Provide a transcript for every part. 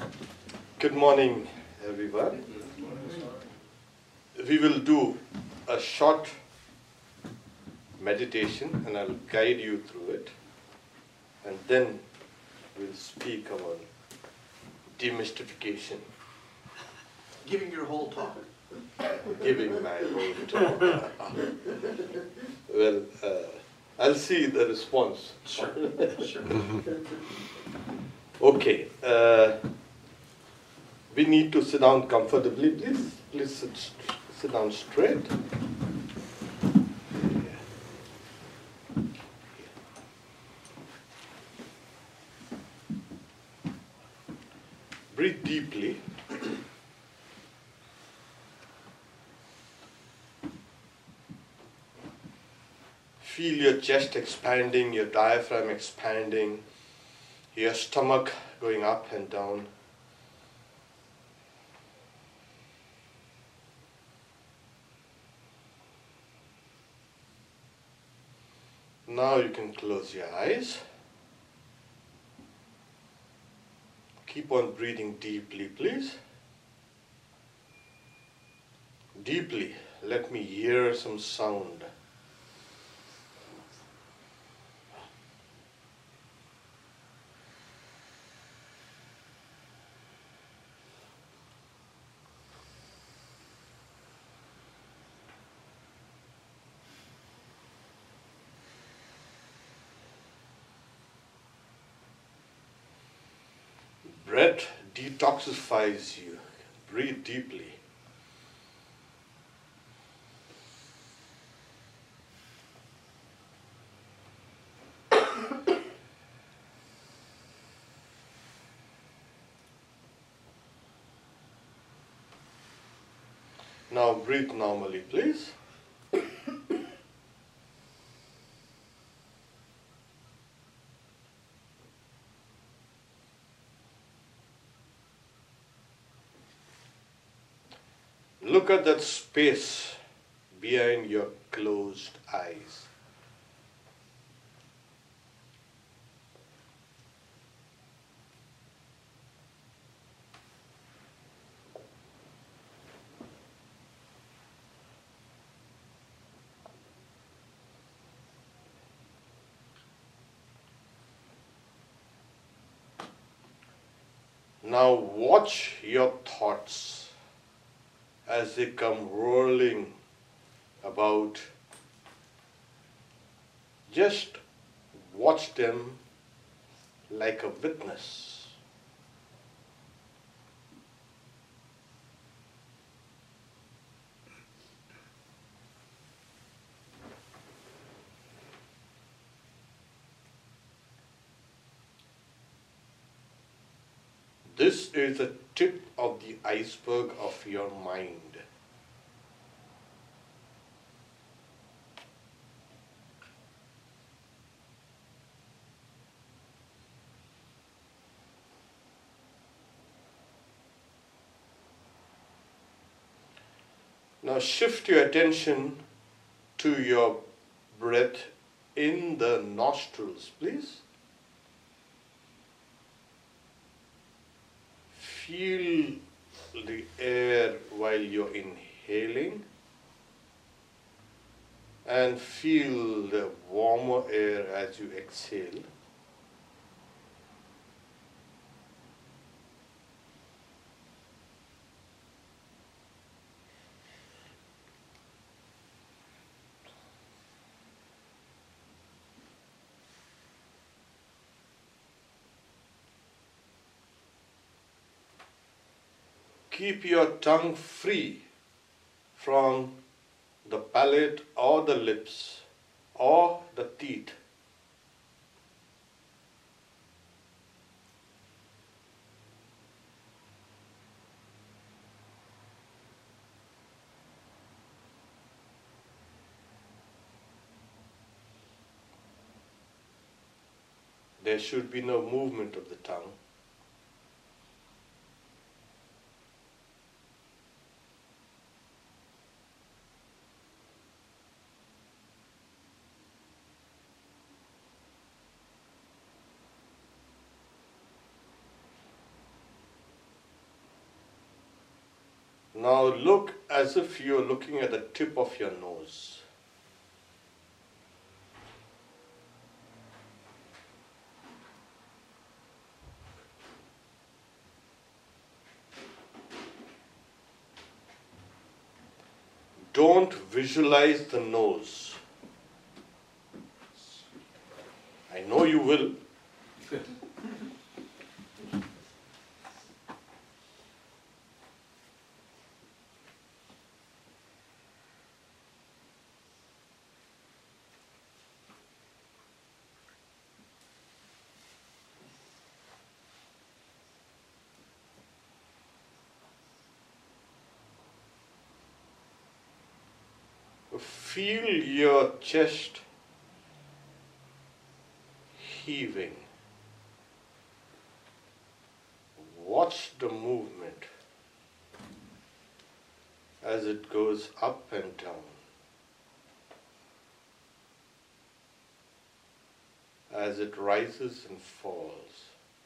Good morning, everyone. We will do a short meditation and I'll guide you through it. And then we'll speak about demystification. Giving your whole talk. Giving my whole talk. Well, I'll see the response. Sure. Okay. We need to sit down comfortably, please. Please sit down straight. Breathe deeply. Feel your chest expanding, your diaphragm expanding, your stomach going up and down. Now you can close your eyes. Keep on breathing deeply, please. Deeply. Let me hear some sound. Breath detoxifies you. Breathe deeply. Now breathe normally, please. Look at that space behind your closed eyes. Now watch your thoughts as they come rolling about. Just watch them like a witness. This is the tip of the iceberg of your mind. Now shift your attention to your breath in the nostrils, please. Feel the air while you're inhaling and feel the warmer air as you exhale. Keep your tongue free from the palate or the lips or the teeth. There should be no movement of the tongue. Now look as if you're looking at the tip of your nose. Don't visualize the nose. I know you will. Feel your chest heaving. Watch the movement as it goes up and down, as it rises and falls.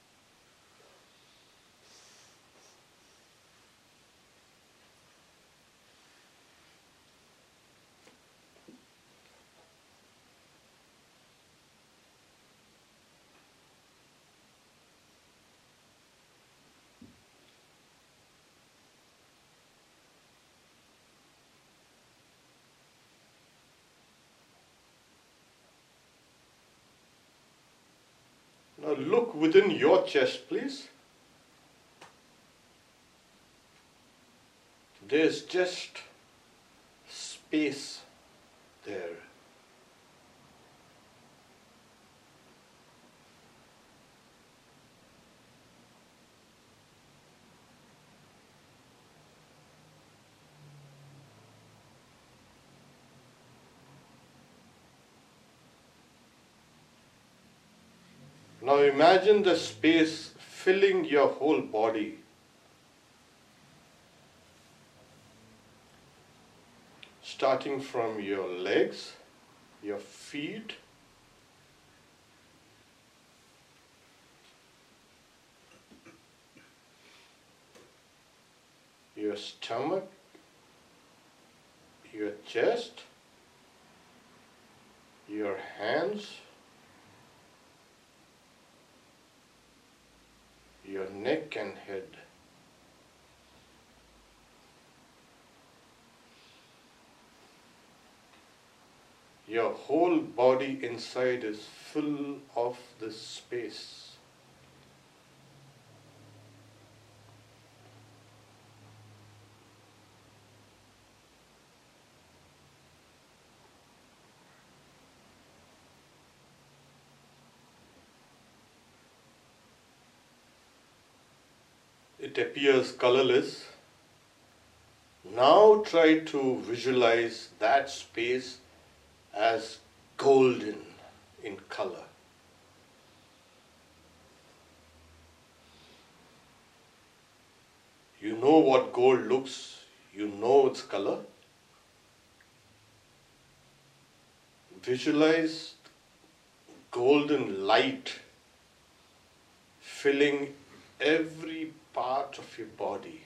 Now look within your chest, please. There's just space there. Now imagine the space filling your whole body. Starting from your legs, your feet, your stomach, your chest, your hands, your neck and head. Your whole body inside is full of this space. It appears colorless. Now try to visualize that space as golden in color. You know what gold looks, you know its color. Visualize golden light filling every part of your body.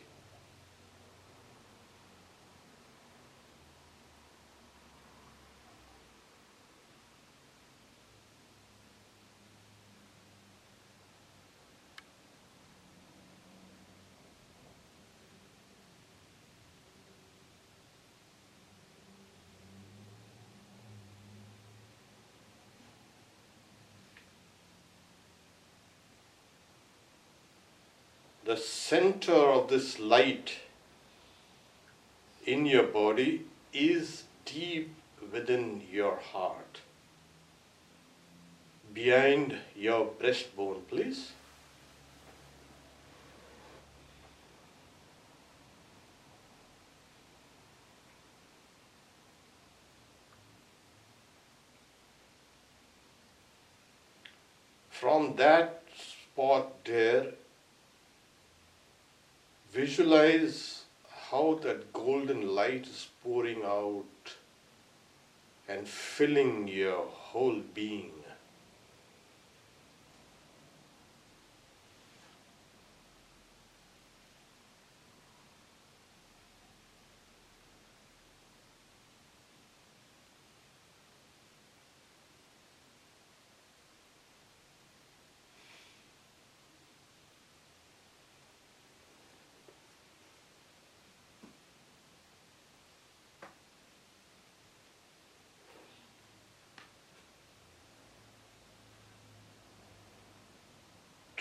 The center of this light in your body is deep within your heart, behind your breastbone, please. From that spot there, visualize how that golden light is pouring out and filling your whole being.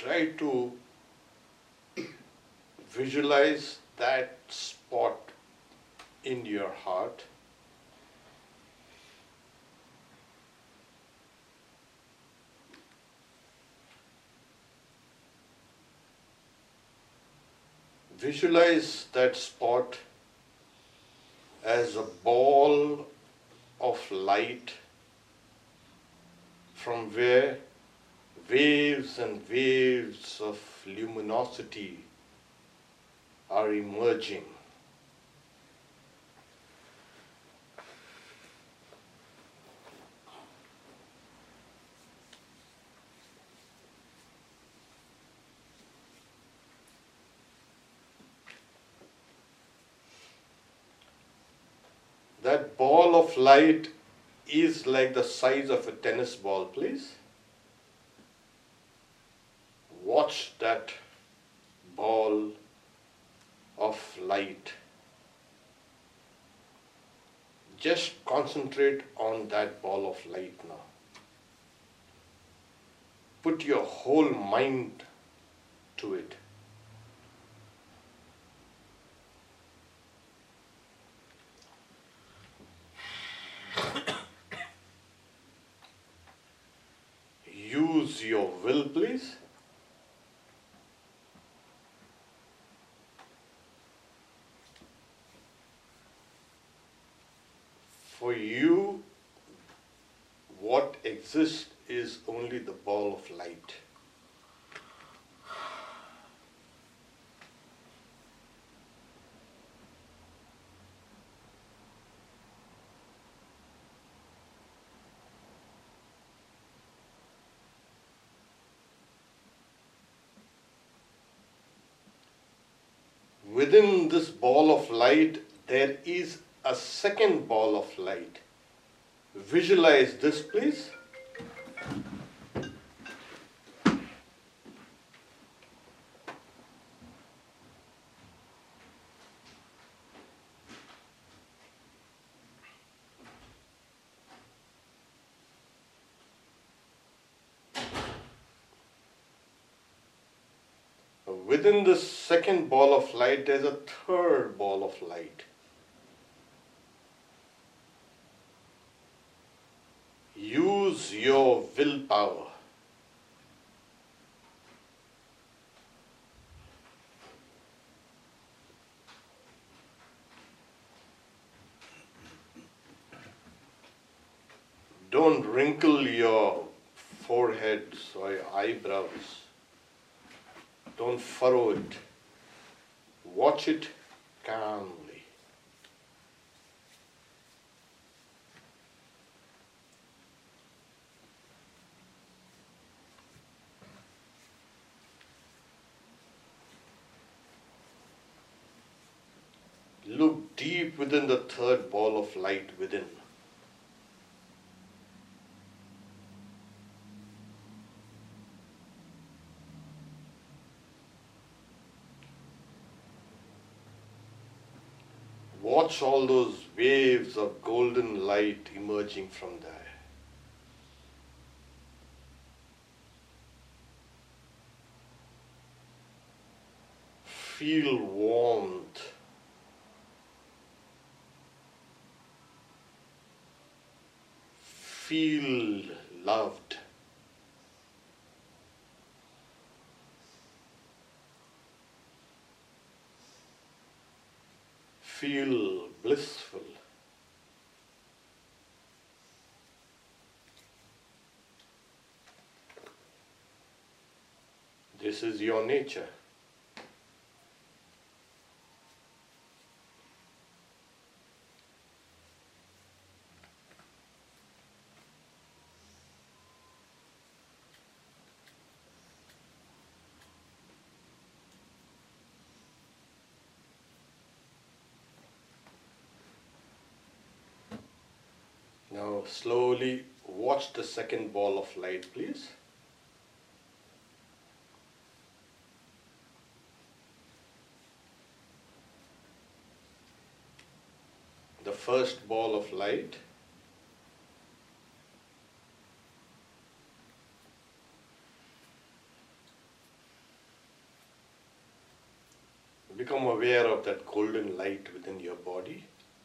try to visualize that spot in your heart. Visualize that spot as a ball of light from where waves and waves of luminosity are emerging. That ball of light is like the size of a tennis ball, please. Watch that ball of light. Just concentrate on that ball of light now. Put your whole mind to it. Use your will, please. For you, what exists is only the ball of light. Within this ball of light, there is a second ball of light. Visualize this, please. Within this second ball of light, there's a third ball of light. Use your willpower. Don't wrinkle your foreheads or your eyebrows. Don't furrow it. Watch it calmly. Look deep within the third ball of light within. Watch all those waves of golden light emerging from there. Feel warmth. Feel loved. Feel blissful. This is your nature. Now slowly watch the second ball of light, please. The first ball of light. Become aware of that golden light within your body.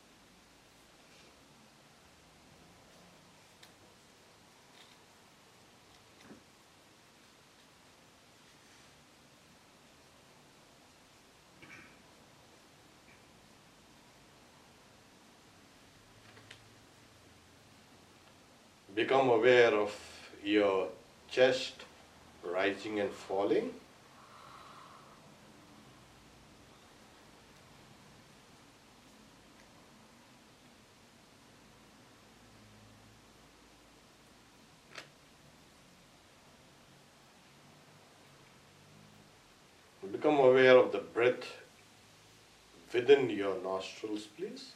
Become aware of your chest rising and falling. Become aware of the breath within your nostrils, please.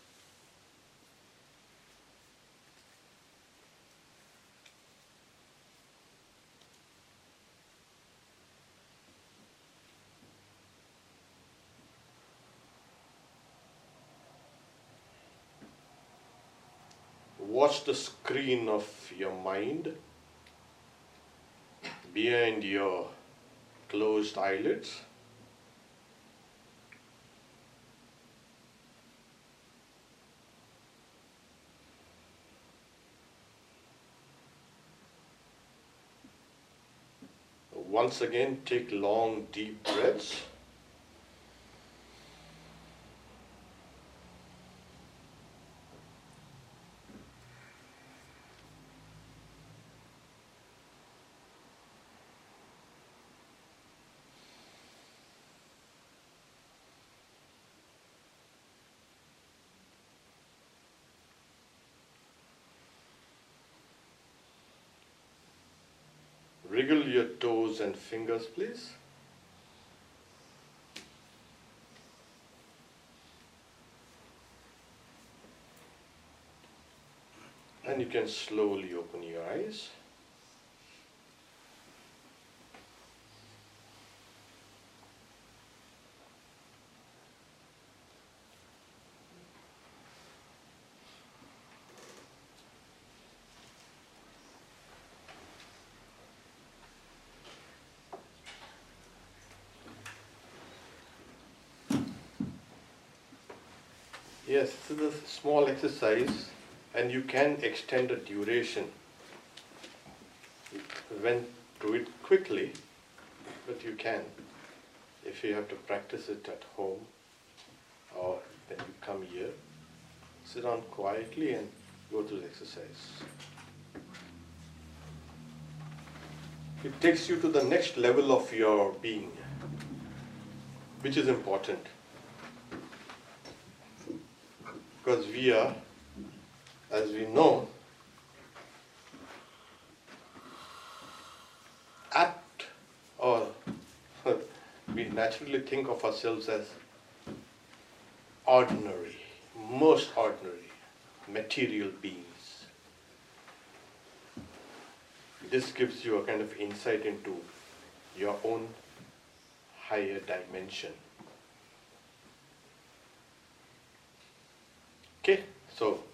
Watch the screen of your mind behind your closed eyelids. Once again, take long, deep breaths. Wriggle your toes and fingers, please. And you can slowly open your eyes. Yes, this is a small exercise and you can extend the duration. You went through it quickly, but you can. If you have to practice it at home or when you come here, sit down quietly and go through the exercise. It takes you to the next level of your being, which is important. Because we are, as we know, apt, or we naturally think of ourselves as ordinary, most ordinary, material beings. This gives you a kind of insight into your own higher dimension. Okay, so